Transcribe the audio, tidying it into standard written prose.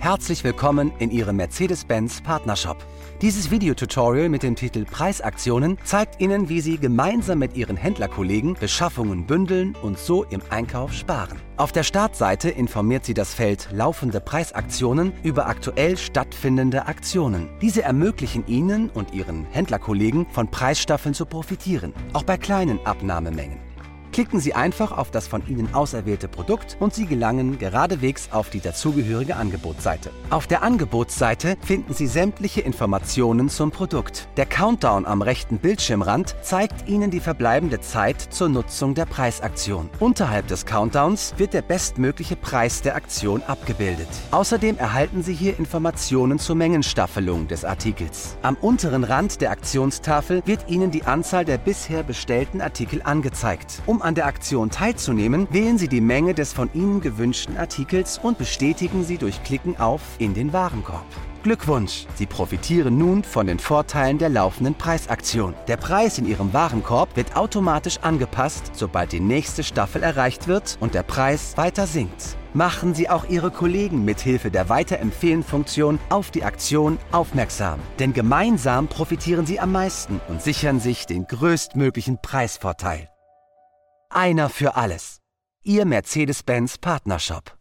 Herzlich willkommen in Ihrem Mercedes-Benz Partnershop. Dieses Videotutorial mit dem Titel Preisaktionen zeigt Ihnen, wie Sie gemeinsam mit Ihren Händlerkollegen Beschaffungen bündeln und so im Einkauf sparen. Auf der Startseite informiert Sie das Feld Laufende Preisaktionen über aktuell stattfindende Aktionen. Diese ermöglichen Ihnen und Ihren Händlerkollegen von Preisstaffeln zu profitieren, auch bei kleinen Abnahmemengen. Klicken Sie einfach auf das von Ihnen auserwählte Produkt und Sie gelangen geradewegs auf die dazugehörige Angebotsseite. Auf der Angebotsseite finden Sie sämtliche Informationen zum Produkt. Der Countdown am rechten Bildschirmrand zeigt Ihnen die verbleibende Zeit zur Nutzung der Preisaktion. Unterhalb des Countdowns wird der bestmögliche Preis der Aktion abgebildet. Außerdem erhalten Sie hier Informationen zur Mengenstaffelung des Artikels. Am unteren Rand der Aktionstafel wird Ihnen die Anzahl der bisher bestellten Artikel angezeigt. Um an der Aktion teilzunehmen, wählen Sie die Menge des von Ihnen gewünschten Artikels und bestätigen sie durch Klicken auf In den Warenkorb. Glückwunsch! Sie profitieren nun von den Vorteilen der laufenden Preisaktion. Der Preis in Ihrem Warenkorb wird automatisch angepasst, sobald die nächste Staffel erreicht wird und der Preis weiter sinkt. Machen Sie auch Ihre Kollegen mithilfe der Weiterempfehlen-Funktion auf die Aktion aufmerksam. Denn gemeinsam profitieren Sie am meisten und sichern sich den größtmöglichen Preisvorteil. Einer für alles. Ihr Mercedes-Benz Partnershop.